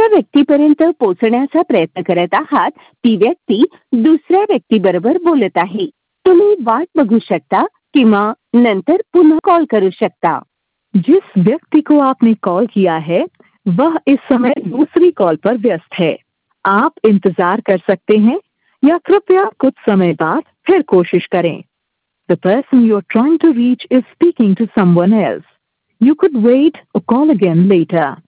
ज्या व्यक्तीपर्यंत पोहोचण्याचा प्रयत्न करत आहात ती व्यक्ती दुसऱ्या व्यक्तीबरोबर बोलत आहे. तुम्ही वाट बघू शकता किंवा नंतर पुन्हा कॉल करू शकता. जिस व्यक्ति को आपने कॉल किया है वह इस समय दूसरी कॉल पर व्यस्त है. आप इंतजार कर सकते हैं या कृपया कुछ समय बाद फिर कोशिश करें. The person you are trying to reach is speaking to someone else. You could wait or call again later.